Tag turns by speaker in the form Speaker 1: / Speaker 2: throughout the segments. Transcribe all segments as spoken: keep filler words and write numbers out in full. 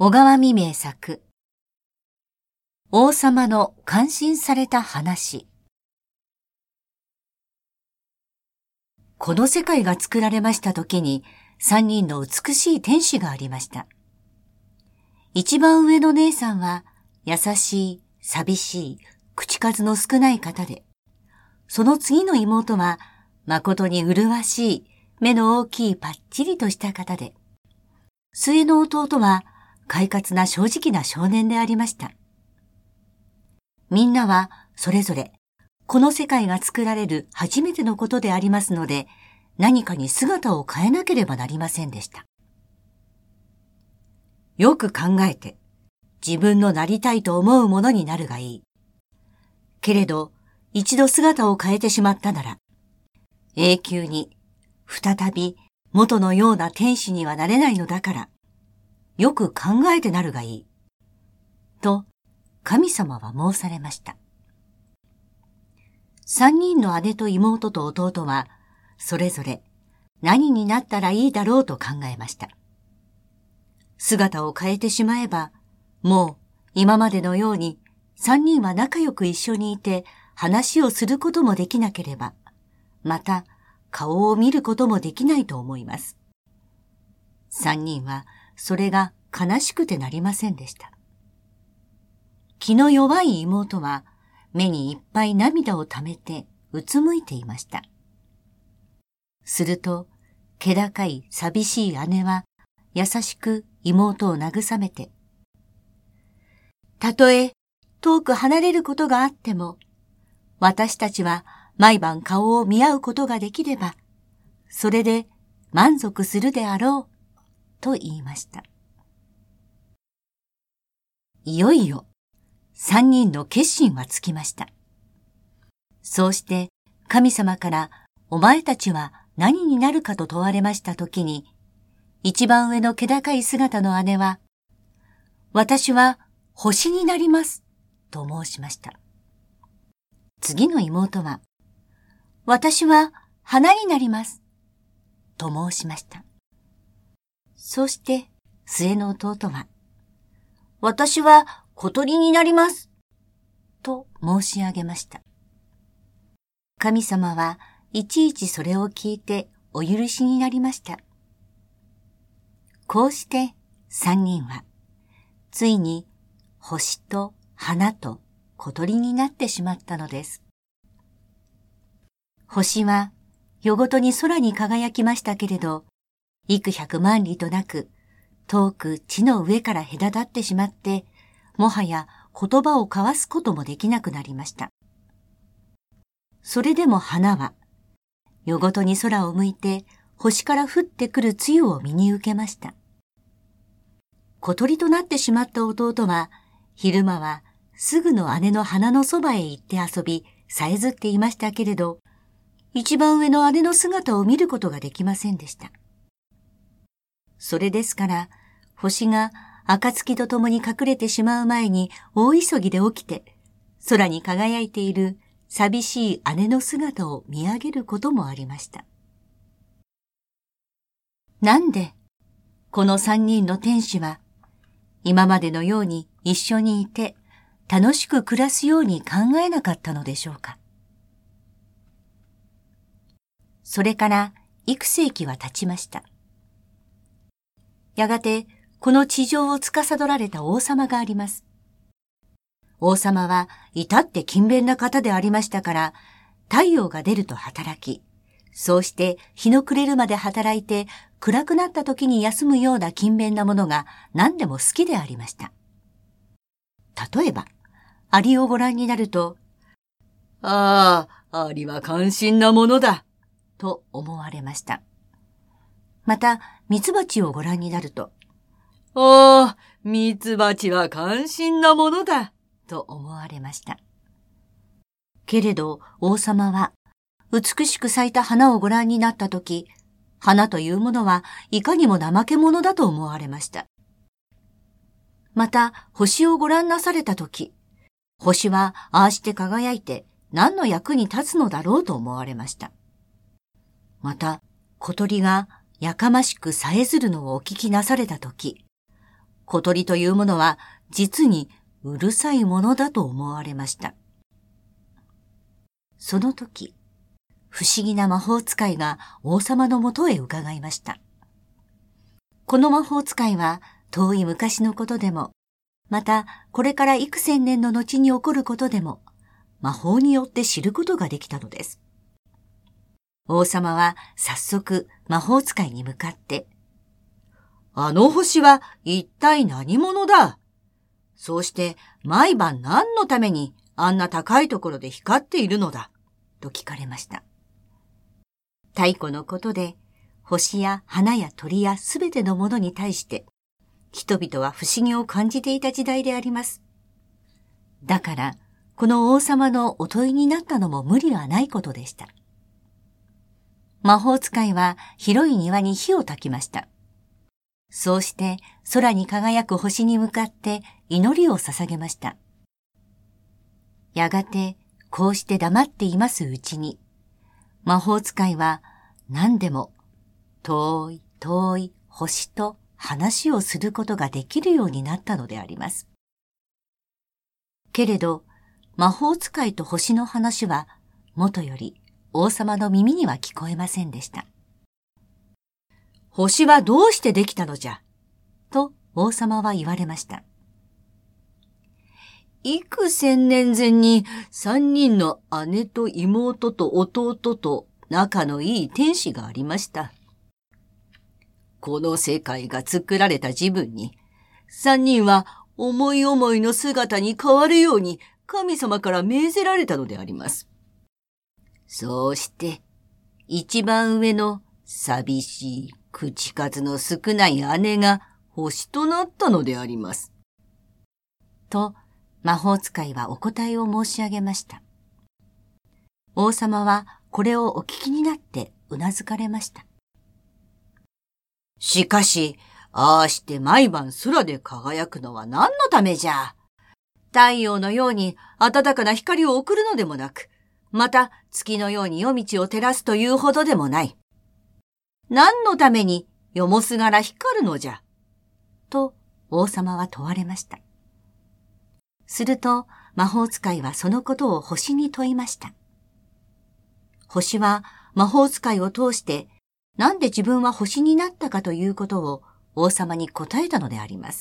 Speaker 1: 小川未明作王様の感心された話。この世界が作られました時に三人の美しい天使がありました。一番上の姉さんは優しい、寂しい、口数の少ない方で、その次の妹は誠に麗しい、目の大きいパッチリとした方で、末の弟は快活な正直な少年でありました。みんなはそれぞれこの世界が作られる初めてのことでありますので、何かに姿を変えなければなりませんでした。よく考えて自分のなりたいと思うものになるがいい。けれど一度姿を変えてしまったなら、永久に再び元のような天使にはなれないのだから、よく考えてなるがいい。と神様は申されました。三人の姉と妹と弟は、それぞれ何になったらいいだろうと考えました。姿を変えてしまえば、もう今までのように三人は仲良く一緒にいて話をすることもできなければ、また顔を見ることもできないと思います。三人はそれが悲しくてなりませんでした。気の弱い妹は目にいっぱい涙をためてうつむいていました。すると、気高い寂しい姉は優しく妹を慰めて、たとえ遠く離れることがあっても、私たちは毎晩顔を見合うことができれば、それで満足するであろう、と言いました。いよいよ、三人の決心はつきました。そうして神様からお前たちは何になるかと問われましたときに、一番上の気高い姿の姉は、私は星になります、と申しました。次の妹は、私は花になります、と申しました。そして末の弟は、私は小鳥になります、と申し上げました。神様はいちいちそれを聞いてお許しになりました。こうして三人は、ついに星と花と小鳥になってしまったのです。星は夜ごとに空に輝きましたけれど、幾百万里となく遠く地の上から隔たってしまって、もはや言葉を交わすこともできなくなりました。それでも花は、夜ごとに空を向いて星から降ってくる露を見に受けました。小鳥となってしまった弟は、昼間はすぐの姉の花のそばへ行って遊び、さえずっていましたけれど、一番上の姉の姿を見ることができませんでした。それですから、星が暁とともに隠れてしまう前に大急ぎで起きて、空に輝いている寂しい姉の姿を見上げることもありました。なんで、この三人の天使は、今までのように一緒にいて楽しく暮らすように考えなかったのでしょうか。それから幾世紀は経ちました。やがてこの地上を司られた王様があります。王様は至って勤勉な方でありましたから、太陽が出ると働き、そうして日の暮れるまで働いて暗くなった時に休むような勤勉なものが何でも好きでありました。例えば、アリをご覧になると、ああ、アリは感心なものだ、と思われました。また、ミツバチをご覧になると、ああ、ミツバチは感心なものだ、と思われました。けれど、王様は、美しく咲いた花をご覧になったとき、花というものはいかにも怠け者だと思われました。また、星をご覧なされたとき、星はああして輝いて何の役に立つのだろうと思われました。また、小鳥がやかましくさえずるのをお聞きなされたとき、 小鳥というものは実にうるさいものだと思われました。その時、不思議な魔法使いが王様のもとへ伺いました。この魔法使いは遠い昔のことでも、またこれから幾千年の後に起こることでも、魔法によって知ることができたのです。王様は早速魔法使いに向かって、あの星は一体何者だ？そうして毎晩何のためにあんな高いところで光っているのだ？と聞かれました。太古のことで、星や花や鳥やすべてのものに対して、人々は不思議を感じていた時代であります。だから、この王様のお問いになったのも無理はないことでした。魔法使いは広い庭に火を焚きました。そうして空に輝く星に向かって祈りを捧げました。やがてこうして黙っていますうちに、魔法使いは何でも遠い遠い星と話をすることができるようになったのであります。けれど魔法使いと星の話はもとより王様の耳には聞こえませんでした。星はどうしてできたのじゃと王様は言われました。幾千年前に三人の姉と妹と弟と仲のいい天使がありました。この世界が作られた時分に、三人は思い思いの姿に変わるように神様から命ぜられたのであります。そうして、一番上の寂しい口数の少ない姉が星となったのであります。と、魔法使いはお答えを申し上げました。王様はこれをお聞きになってうなずかれました。しかし、ああして毎晩空で輝くのは何のためじゃ。太陽のように暖かな光を送るのでもなく、また月のように夜道を照らすというほどでもない。何のために夜もすがら光るのじゃ。と王様は問われました。すると魔法使いはそのことを星に問いました。星は魔法使いを通してなんで自分は星になったかということを王様に答えたのであります。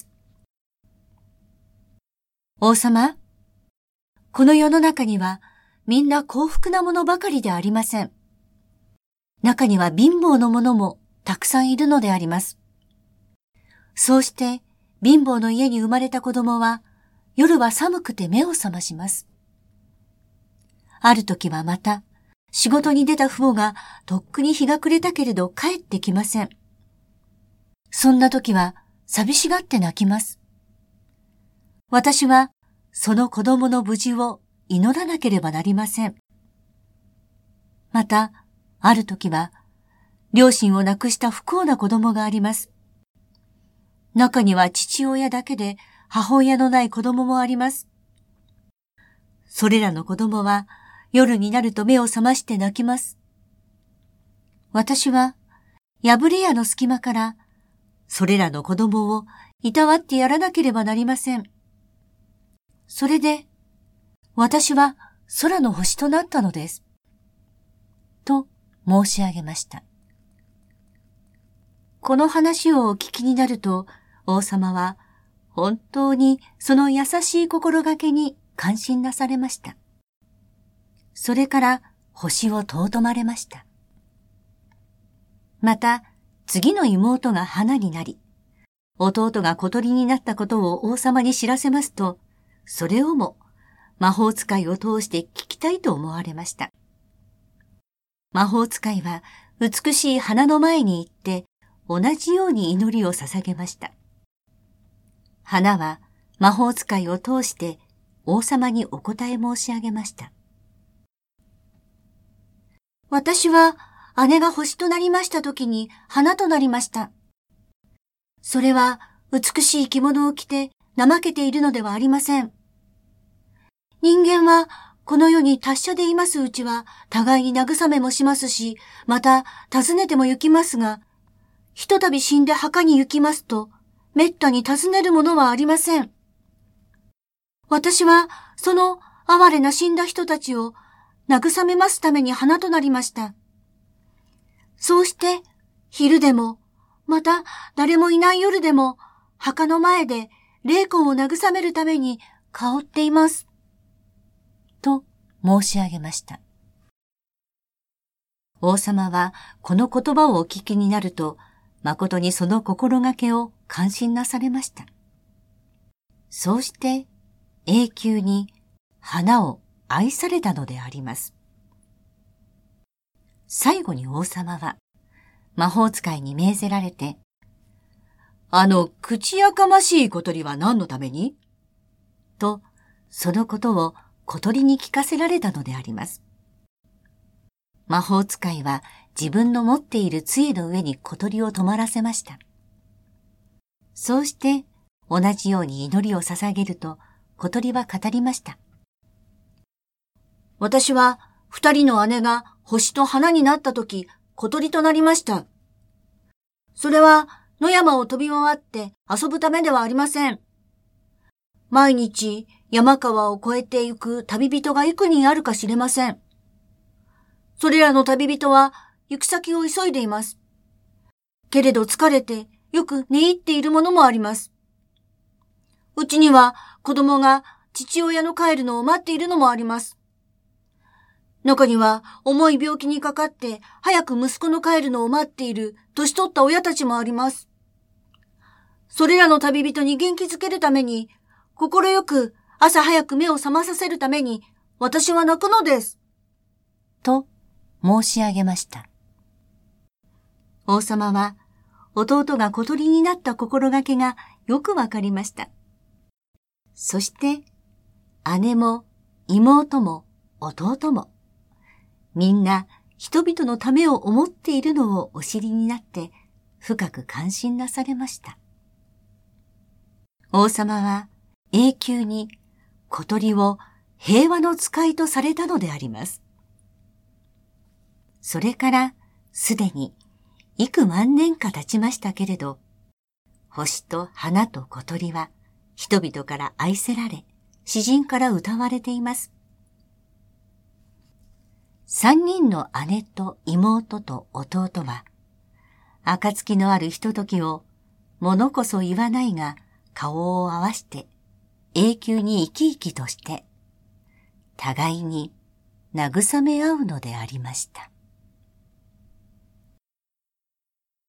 Speaker 1: 王様、この世の中にはみんな幸福なものばかりでありません。中には貧乏の者もたくさんいるのであります。そうして貧乏の家に生まれた子供は夜は寒くて目を覚まします。ある時はまた仕事に出た父母がとっくに日が暮れたけれど帰ってきません。そんな時は寂しがって泣きます。私はその子供の無事を祈らなければなりません。また、ある時は両親を亡くした不幸な子供があります。中には父親だけで母親のない子供もあります。それらの子供は夜になると目を覚まして泣きます。私は破れ屋の隙間からそれらの子供をいたわってやらなければなりません。それで私は空の星となったのです。と申し上げました。この話をお聞きになると王様は本当にその優しい心がけに感心なされました。それから星を尊まれました。また次の妹が花になり、弟が小鳥になったことを王様に知らせますと、それをも魔法使いを通して聞きたいと思われました。魔法使いは美しい花の前に行って同じように祈りを捧げました。花は魔法使いを通して王様にお答え申し上げました。私は姉が星となりましたときに花となりました。それは美しい着物を着て怠けているのではありません。人間はこの世に達者でいますうちは互いに慰めもしますし、また訪ねても行きますが、ひとたび死んで墓に行きますと、 めったに尋ねるものはありません。私はその哀れな死んだ人たちを慰めますために花となりました。そうして昼でも、また誰もいない夜でも墓の前で霊魂を慰めるために香っています。と申し上げました。王様はこの言葉をお聞きになると、誠にその心がけを感心なされました。そうして永久に花を愛されたのであります。最後に王様は魔法使いに命ぜられて、あの口やかましい小鳥は何のためにと、そのことを小鳥に聞かせられたのであります。魔法使いは自分の持っている杖の上に小鳥を止まらせました。そうして同じように祈りを捧げると小鳥は語りました。私は二人の姉が星と花になったとき小鳥となりました。それは野山を飛び回って遊ぶためではありません。毎日山川を越えて行く旅人が幾人あるか知れません。それらの旅人は行き先を急いでいます。けれど疲れてよく寝入っているものもあります。うちには子供が父親の帰るのを待っているのもあります。中には重い病気にかかって早く息子の帰るのを待っている年取った親たちもあります。それらの旅人に元気づけるために、心よく朝早く目を覚まさせるために私は泣くのです。と申し上げました。王様は弟が小鳥になった心がけがよくわかりました。そして姉も妹も弟もみんな人々のためを思っているのをお知りになって深く感心なされました。王様は永久に小鳥を平和の使いとされたのであります。それからすでに幾万年か経ちましたけれど、星と花と小鳥は人々から愛せられ、詩人から歌われています。三人の姉と妹と弟は、暁のあるひとときを物こそ言わないが顔を合わして永久に生き生きとして、互いに慰め合うのでありました。